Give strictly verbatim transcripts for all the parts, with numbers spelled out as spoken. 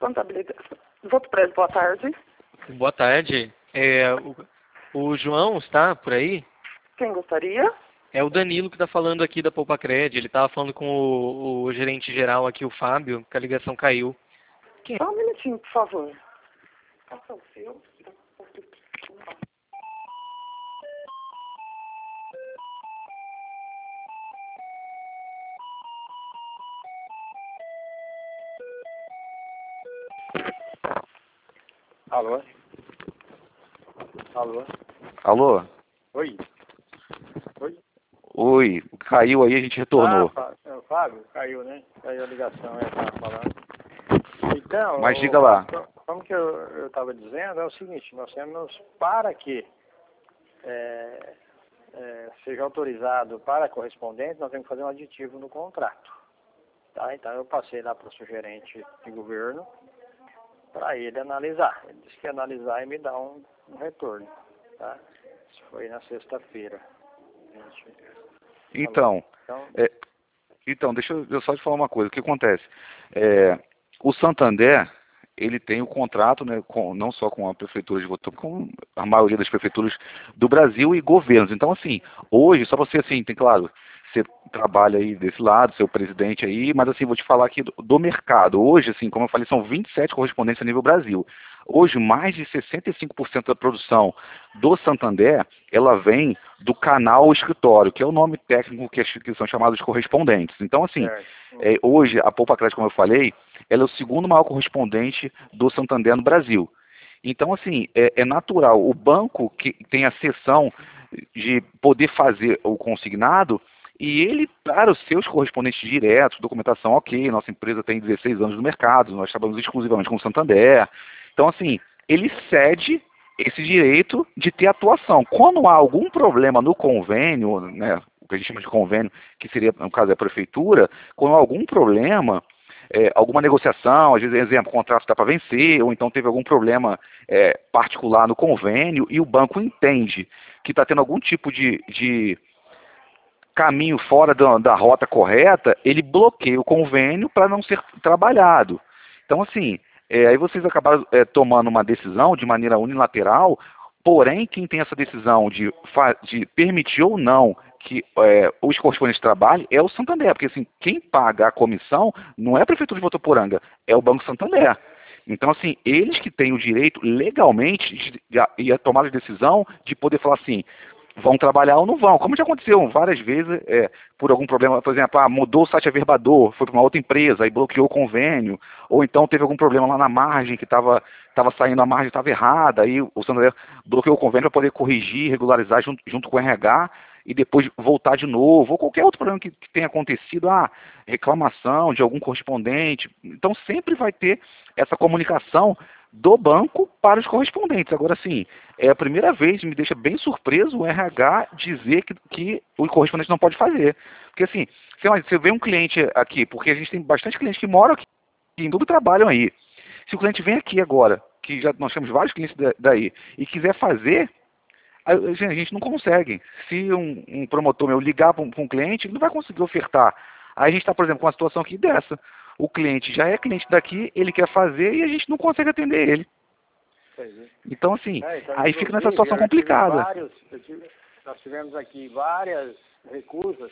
Contabilidade. Votopress, boa tarde. Boa tarde. É, o, o João está por aí? Quem gostaria? É o Danilo que está falando aqui da Poupacred. Ele estava falando com o, o gerente geral aqui, o Fábio, que a ligação caiu. Quem? Só um minutinho, por favor. Passa o seu. Alô? Alô? Alô? Oi? Oi? Oi, caiu aí, a gente retornou. Ah, Fá- Fábio, caiu, né? Caiu a ligação, é, tava falando. Então, Mas o- diga lá. como que eu estava dizendo, é o seguinte, nós temos, para que é, é, seja autorizado para correspondente, nós temos que fazer um aditivo no contrato. Tá? Então, eu passei lá para o seu gerente de governo, para ele analisar. Ele disse que ia analisar e me dar um, um retorno. Tá? Isso foi na sexta-feira. Gente, Então, Então, é, então deixa eu eu só te falar uma coisa. O que acontece? É, o Santander, ele tem o contrato, né, com, não só com a prefeitura de Votorantim, com a maioria das prefeituras do Brasil e governos. Então, assim, hoje, só você, assim, tem claro, você trabalha aí desse lado, seu presidente aí, mas assim, vou te falar aqui do, do mercado. Hoje, assim, como eu falei, são vinte e sete correspondentes a nível Brasil. Hoje, mais de sessenta e cinco por cento da produção do Santander, ela vem do canal escritório, que é o nome técnico que, que são chamados de correspondentes. Então, assim, certo. é, hoje, a Poupacred, como eu falei, ela é o segundo maior correspondente do Santander no Brasil. Então, assim, é, é natural. O banco que tem a seção de poder fazer o consignado, e ele, para os seus correspondentes diretos, documentação, ok, nossa empresa tem dezesseis anos no mercado, nós trabalhamos exclusivamente com o Santander. Então, assim, ele cede esse direito de ter atuação. Quando há algum problema no convênio, né, o que a gente chama de convênio, que seria, no caso, a prefeitura, quando há algum problema, é, alguma negociação, às vezes, exemplo, o contrato está para vencer, ou então teve algum problema é, particular no convênio, e o banco entende que está tendo algum tipo de, de caminho fora da, da rota correta, ele bloqueia o convênio para não ser trabalhado. Então, assim, é, aí vocês acabaram é, tomando uma decisão de maneira unilateral, porém, quem tem essa decisão de, de permitir ou não que é, os correspondentes trabalhem é o Santander, porque assim, quem paga a comissão não é a Prefeitura de Votoporanga, é o Banco Santander. Então, assim, eles que têm o direito, legalmente, de, de, de, de tomar a decisão de poder falar assim, vão trabalhar ou não vão. Como já aconteceu várias vezes, é, por algum problema, por exemplo, ah, mudou o site averbador, foi para uma outra empresa, aí bloqueou o convênio, ou então teve algum problema lá na margem, que estava tava saindo a margem, estava errada, aí o Santander bloqueou o convênio para poder corrigir, regularizar junto, junto com o R H, e depois voltar de novo, ou qualquer outro problema que, que tenha acontecido, ah, reclamação de algum correspondente. Então sempre vai ter essa comunicação do banco para os correspondentes. Agora, sim, é a primeira vez, me deixa bem surpreso o R H dizer que, que o correspondente não pode fazer. Porque, assim, sei lá, você vê um cliente aqui, porque a gente tem bastante clientes que moram aqui, que em tudo trabalham aí. Se o cliente vem aqui agora, que já nós temos vários clientes daí, e quiser fazer, a gente não consegue. Se um, um promotor meu ligar para um, um cliente, ele não vai conseguir ofertar. Aí a gente está, por exemplo, com uma situação aqui dessa. O cliente já é cliente daqui, ele quer fazer e a gente não consegue atender ele. Então, assim, É, então, aí fica nessa situação eu tive complicada. Vários, eu tive, nós tivemos aqui várias recusas,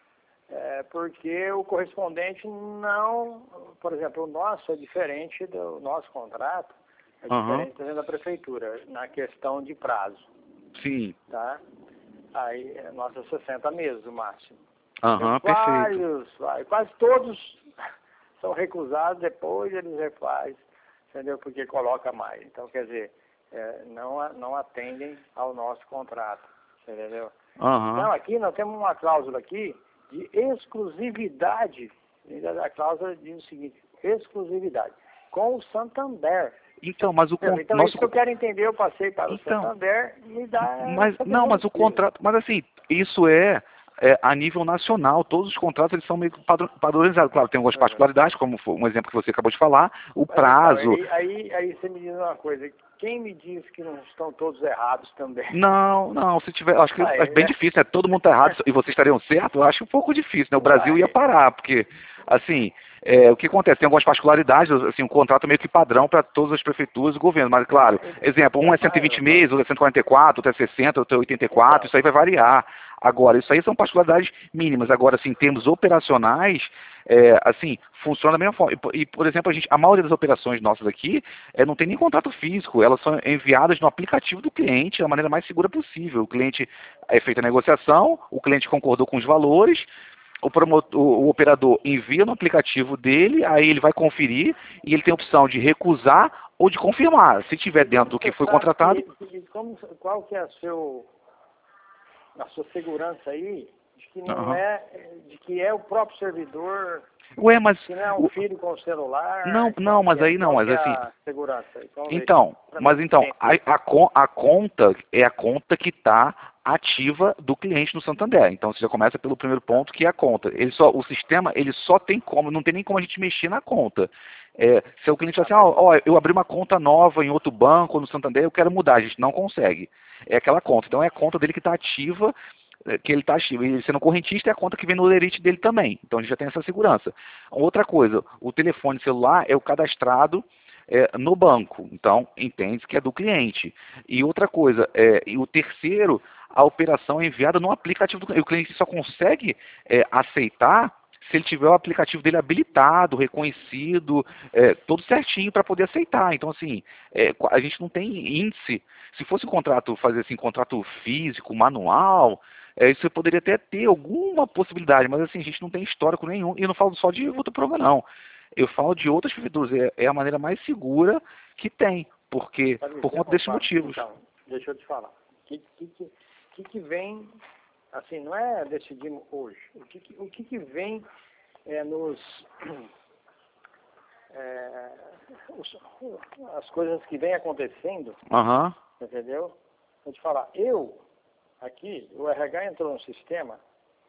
é, porque o correspondente não, por exemplo, o nosso é diferente do nosso contrato, é Uhum. diferente por exemplo, da prefeitura, na questão de prazo. Sim. Tá? Aí, nossa, sessenta meses o máximo. Aham, perfeito. Vários, vários, quase todos são recusados, depois eles refazem, entendeu? Porque coloca mais. Então, quer dizer, é, não, não atendem ao nosso contrato, entendeu? Uhum. Então, aqui nós temos uma cláusula aqui de exclusividade. A cláusula diz o seguinte, exclusividade, com o Santander. Então, mas o Então, então nosso... isso que eu quero entender, eu passei para então, o Santander, me dá... mas, não, mas o contrato... Mas assim, isso é é, a nível nacional. Todos os contratos eles são meio que padro- padronizados. Claro, tem algumas particularidades, como foi um exemplo que você acabou de falar, o Mas, prazo. então, aí, aí, aí você me diz uma coisa, quem me diz que não estão todos errados também? Não, não, se tiver, acho que Ah, é bem é? difícil, né? Todo mundo tá errado e vocês estariam certos, eu acho um pouco difícil, né? O Brasil ia parar, porque, assim, é, o que acontece? Tem algumas particularidades, assim, um contrato é meio que padrão para todas as prefeituras e governos, mas, claro, exemplo, um é cento e vinte meses, outro é cento e quarenta e quatro, outro é sessenta, outro é oitenta e quatro, isso aí vai variar. Agora, isso aí são particularidades mínimas. Agora, assim, em termos operacionais, é, assim, funciona da mesma forma. E, por- e, por exemplo, a, gente, a maioria das operações nossas aqui é, não tem nem contrato físico, elas são enviadas no aplicativo do cliente da maneira mais segura possível. O cliente é feita a negociação, o cliente concordou com os valores, o, promotor, o, o operador envia no aplicativo dele, aí ele vai conferir e ele tem a opção de recusar ou de confirmar. Se tiver dentro do que foi contratado. E, e como, qual que é a, seu, a sua segurança aí de que não Aham. é, de que é o próprio servidor, Ué, mas. que não é um o- filho com o celular? Não, qual não, mas que é- aí não, qual mas que é assim. a segurança aí? Vamos ver. Então, Pra mas mim, então, tem. a, a, con- a conta é a conta que está ativa do cliente no Santander. Então você já começa pelo primeiro ponto, que é a conta. Ele só, o sistema ele só tem como, não tem nem como a gente mexer na conta. É, se o cliente fala assim, ó, ó, eu abri uma conta nova em outro banco no Santander, eu quero mudar, a gente não consegue. É aquela conta. Então é a conta dele que está ativa, é, que ele está ativo. E sendo correntista é a conta que vem no lerite dele também. Então a gente já tem essa segurança. Outra coisa, o telefone celular é o cadastrado é, no banco, então entende que é do cliente. E outra coisa, é, e o terceiro, a operação é enviada no aplicativo do cliente. O cliente só consegue é, aceitar se ele tiver o aplicativo dele habilitado, reconhecido, é, todo certinho para poder aceitar. Então, assim, é, a gente não tem índice. Se fosse um contrato, fazer assim, contrato físico, manual, é, isso poderia até ter alguma possibilidade, mas assim, a gente não tem histórico nenhum. E eu não falo só de Votoprova, não. Eu falo de outras prefeituras. É, é a maneira mais segura que tem, porque Sabe, por você conta desses concorda? motivos. Então, deixa eu te falar. O que, que, que, que que vem, assim, não é decidimos hoje. O que, que, o que, que vem é, nos... é, os- as coisas que vêm acontecendo, Aham. entendeu? Vou te falar, eu, aqui, o R H entrou no sistema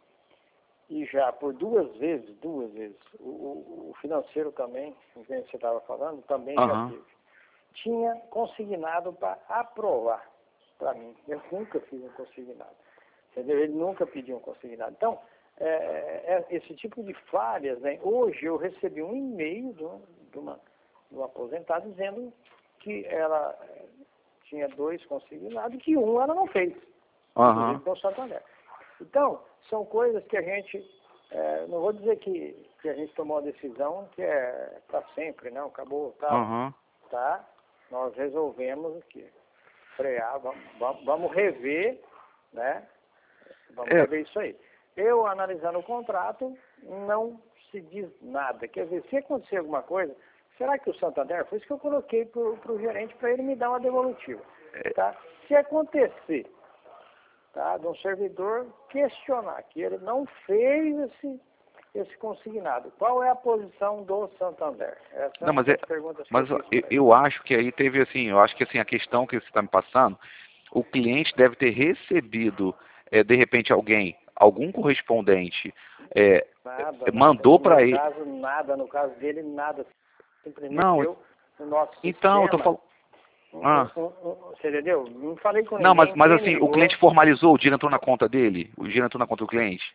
e já por duas vezes, duas vezes, o, o- o financeiro também, com quem você estava falando, também Aham. já teve. Tinha consignado para aprovar para mim. Eu nunca fiz um consignado. Entendeu? Ele nunca pediu um consignado. Então, é, é, esse tipo de falhas, né? Hoje eu recebi um e-mail de, um, de, uma, de uma aposentada dizendo que ela eh, tinha dois consignados e que um ela não fez. Aham. Inclusive com o Santander. Então, são coisas que a gente, eh, não vou dizer que, que a gente tomou uma decisão que é para sempre, não, acabou, tá, Aham. tá? Nós resolvemos aqui, frear, vamos, vamos, vamos rever, né? Vamos É. rever isso aí. Eu, analisando o contrato, não se diz nada. Quer dizer, se acontecer alguma coisa, será que o Santander, foi isso que eu coloquei para o gerente, para ele me dar uma devolutiva, tá? Se acontecer, tá, de um servidor questionar que ele não fez esse, esse consignado, qual é a posição do Santander? Essa Não, é uma mas, é, das perguntas que mas eu ó, fiz eu, pra ele. eu acho que aí teve assim, eu acho que assim, a questão que você está me passando, o cliente deve ter recebido, é, de repente, alguém, algum correspondente, é, Nada, mandou nada. para No ele. meu caso, nada. No caso dele, nada. Simplesmente Não, eu, no nosso então, eu tô sistema, falando. Ah. um- um- um- você entendeu? Não falei com Não, mas, ninguém. mas quem assim, o ligou, cliente formalizou, o dinheiro entrou na conta dele? O dinheiro entrou na conta do cliente?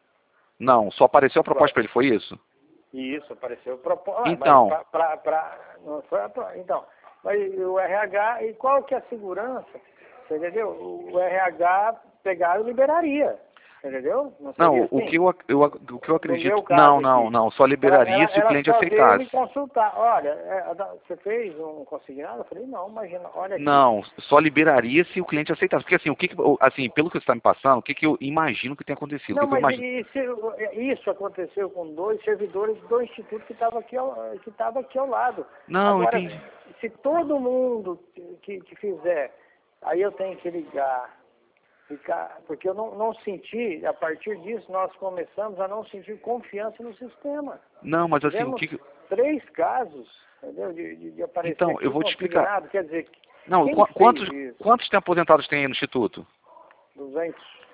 Não, só apareceu a proposta para ele, foi isso? Isso, apareceu proposta. Então. Mas pra, pra, pra, não foi a pro- então, mas o R H, e qual que é a segurança? Você entendeu? O R H pegar e liberaria. Entendeu? Não, seria o assim? que eu, ac- eu, ac- o que eu acredito. meu caso Não, não, aqui, não. Só liberaria Ela- se o ela cliente só veio aceitasse. me consultar. Olha, é, da- você fez um consignado? Eu falei, não, imagina, olha aqui. Não, só liberaria se o cliente aceitasse. Porque assim, o que, que- o- assim, pelo que você está me passando, o que, que eu imagino que tenha acontecido? Não, O que que eu mas imagino? e- se- isso aconteceu com dois servidores do instituto que estava aqui, ao- que estava aqui ao lado. Não, Agora, entendi. se todo mundo que, que fizer, aí eu tenho que ligar, ficar, porque eu não, não senti, a partir disso nós começamos a não sentir confiança no sistema. Não, mas assim, o Tivemos que, que três casos, entendeu, de, de, de aparecer Então, aqui eu vou te explicar. consignado, quer dizer, Não, quem qu- fez quantos, isso? quantos tem aposentados tem aí no Instituto? duzentos.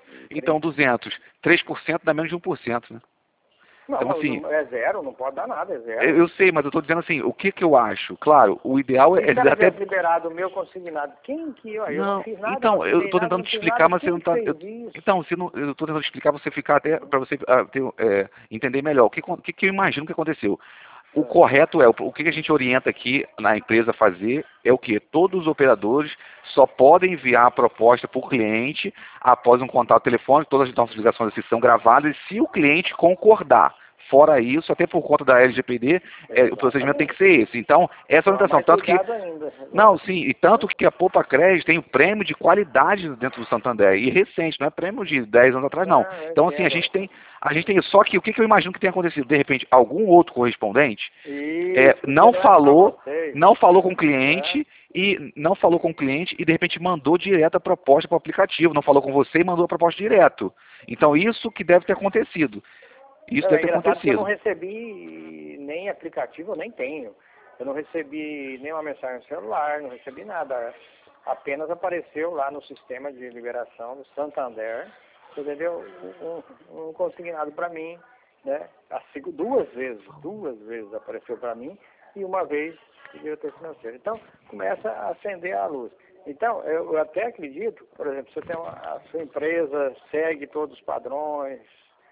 Então, duzentos. três por cento dá menos de um por cento, né? Não, Então, assim, é zero, não pode dar nada, é zero. Eu, eu sei, mas eu estou dizendo assim, o que que eu acho? Claro, o ideal Se é... o cara até... tivesse liberado o meu consignado, quem que eu? Eu Não, não fiz nada, então, não eu assinei estou nada, tentando não te fiz explicar, nada, mas você quem não está... fez Eu, isso? então, você não, eu estou tentando explicar para você ficar até... para você ah, ter, é, entender melhor. O que, que, que eu imagino que aconteceu? O correto é, o que a gente orienta aqui na empresa a fazer é o que? Todos os operadores só podem enviar a proposta para o cliente após um contato telefônico, todas as nossas ligações assim são gravadas, e se o cliente concordar. Fora isso, até por conta da L G P D, é, o procedimento tem que ser esse. Então, essa é a orientação. Mais Tanto que, cuidado ainda. não, sim, e tanto que a Poupa Crédito tem o prêmio de qualidade dentro do Santander, e recente, não é prêmio de dez anos atrás, não. Ah, eu Então, assim, a entendo. gente tem, a gente tem isso. Só que o que, que eu imagino que tenha acontecido? De repente, algum outro correspondente é, Isso, não pra falou, vocês. não falou com o cliente, e não falou com o cliente e de repente mandou direto a proposta para o aplicativo, não falou com você e mandou a proposta direto. Então, isso que deve ter acontecido. Isso Não, deve é ter engraçado que eu não acontecido. recebi nem aplicativo, eu nem tenho. Eu não recebi nenhuma mensagem no celular, não recebi nada. Apenas apareceu lá no sistema de liberação do Santander, você entendeu? Um, um consignado para mim, né? Assim, duas vezes, duas vezes apareceu para mim e uma vez o diretor financeiro. Então, começa a acender a luz. Então, eu, eu até acredito, por exemplo, você tem uma, a sua empresa segue todos os padrões,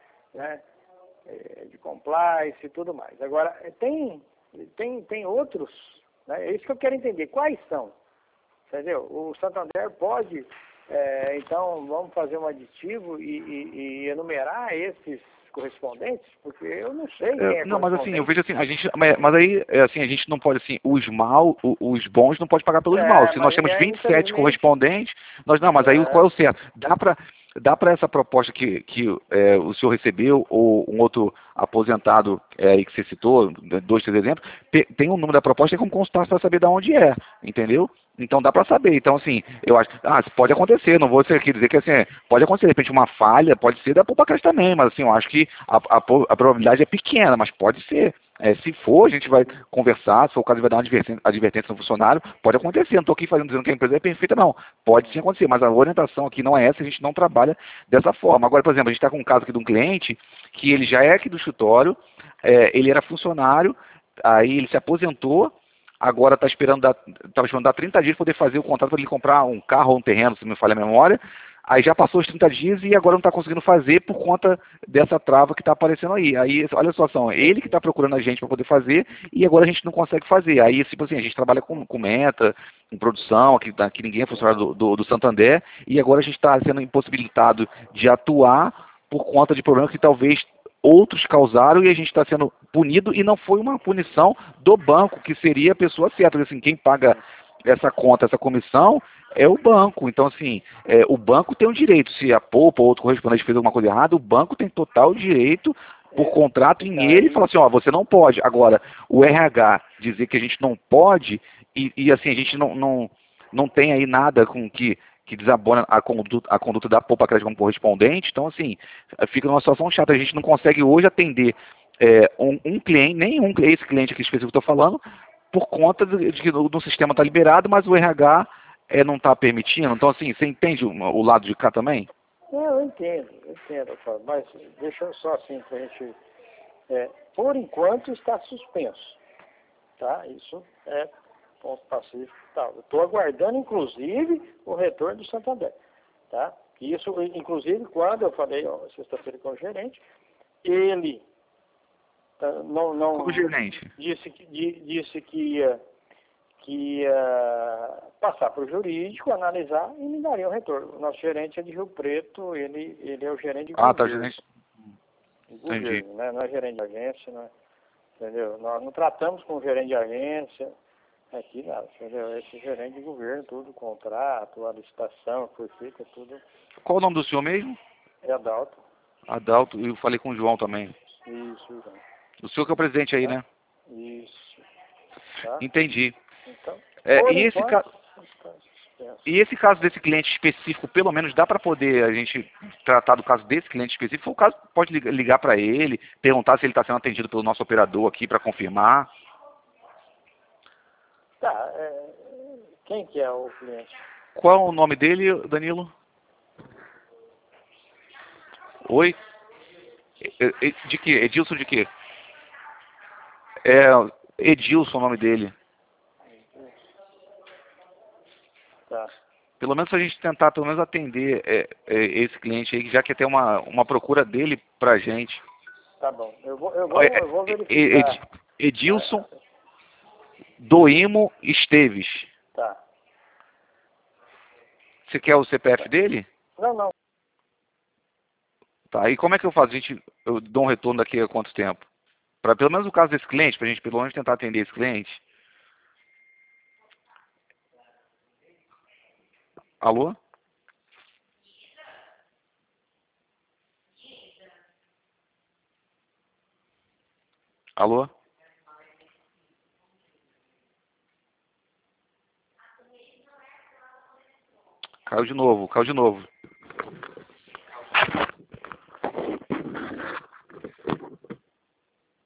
né? De compliance e tudo mais. Agora, tem, tem, tem outros, né? É isso que eu quero entender. Quais são? Entendeu? O Santander pode, é, então, vamos fazer um aditivo e, e, e enumerar esses correspondentes? Porque eu não sei quem é, É, não, mas assim, eu correspondente. vejo assim, a gente, mas, mas aí, é, assim, a gente não pode, assim, os mal, o- os bons não pode pagar pelos maus. É, Se nós mas temos é, vinte e sete infelizmente, correspondentes, nós não, mas aí qual é o certo? Dá para dá para essa proposta que, que é, o senhor recebeu, ou um outro aposentado é, aí que você citou, dois, três exemplos, pe- tem o número da proposta e como consultar para saber de onde é, entendeu? Então dá para saber. Então, assim, eu acho, ah, pode acontecer, não vou ser aqui dizer que assim, é, pode acontecer, de repente, uma falha, pode ser da Poupa Crédito também, mas assim, eu acho que a, a, po- a probabilidade é pequena, mas pode ser. É, se for, a gente vai conversar, se for o caso, vai dar uma advertência, advertência no funcionário, pode acontecer, não estou aqui fazendo, dizendo que a empresa é perfeita, não. Pode sim acontecer, mas a orientação aqui não é essa, a gente não trabalha dessa forma. Agora, por exemplo, a gente está com um caso aqui de um cliente, que ele já é aqui do escritório, é, ele era funcionário, aí ele se aposentou, agora está esperando dar, estava esperando dar trinta dias para poder fazer o contrato para ele comprar um carro ou um terreno, se não me falha a memória. Aí já passou os trinta dias e agora não está conseguindo fazer por conta dessa trava que está aparecendo aí. Aí, olha a situação, ele que está procurando a gente para poder fazer e agora a gente não consegue fazer. Aí, tipo assim, a gente trabalha com, com meta, com produção, aqui, aqui ninguém é funcionário do, do, do Santander, e agora a gente está sendo impossibilitado de atuar por conta de problemas que talvez outros causaram e a gente está sendo punido, e não foi uma punição do banco, que seria a pessoa certa. Assim, quem paga essa conta, essa comissão, é o banco. Então, assim, é, o banco tem o direito, se a Poupa ou outro correspondente fez alguma coisa errada, o banco tem total direito, por contrato em ele, e falar assim, ó, você não pode. Agora, o R H dizer que a gente não pode, e, e assim, a gente não, não, não tem aí nada com que que desabona a conduta, a conduta da Poupa Crédito como correspondente. Então, assim, fica numa situação chata. A gente não consegue hoje atender é, um, um cliente, nenhum esse cliente aqui específico que eu estou falando, por conta de, de que o, o sistema está liberado, mas o R H é, não está permitindo. Então, assim, você entende o, o lado de cá também? Não, eu entendo, eu entendo, Fábio, mas deixa eu só assim para a gente... É, por enquanto está suspenso, tá? Isso é ponto pacífico e tal. Eu estou aguardando, inclusive, o retorno do Santander, tá? Isso, inclusive, quando eu falei, ó, sexta-feira com o gerente, ele uh, não, não Como gerente? Disse, que, di, disse que ia, que ia passar para o jurídico, analisar e me daria o retorno. O nosso gerente é de Rio Preto, ele, ele é o gerente de Ah, governo. tá, gerente. Governo, Entendi. né? Não é gerente de agência, não é, entendeu? Nós não tratamos com gerente de agência, aqui nada, entendeu? Esse gerente de governo, tudo, contrato, a licitação, foi feita, tudo, Qual o nome do senhor mesmo? é Adalto. Adalto, eu falei com o João também. Isso, João. O senhor que é o presidente aí, Tá? né? Isso, tá? Entendi. Então, É, por e, esse enquanto, ca... está suspenso. e esse caso desse cliente específico, pelo menos dá para poder a gente tratar do caso desse cliente específico? O caso pode ligar, ligar para ele, perguntar se ele está sendo atendido pelo nosso operador aqui para confirmar. Tá, é, quem que é o cliente? Qual é o nome dele, Danilo? Oi? É- é- De quê? Edilson de quê? É Edilson o nome dele. Tá, Pelo menos a gente tentar pelo menos atender é, é, esse cliente aí, já que tem uma, uma procura dele pra gente. tá bom. Eu vou, eu vou, É, eu vou é, verificar. Ed- Edilson Doimo Esteves. Tá. Você quer o C P F dele? Não, não. Tá, e como é que eu faço? A gente, eu dou um retorno daqui a quanto tempo? Para pelo menos o caso desse cliente, pra gente pelo menos tentar atender esse cliente. Alô? Alô? Caiu de novo, caiu de novo.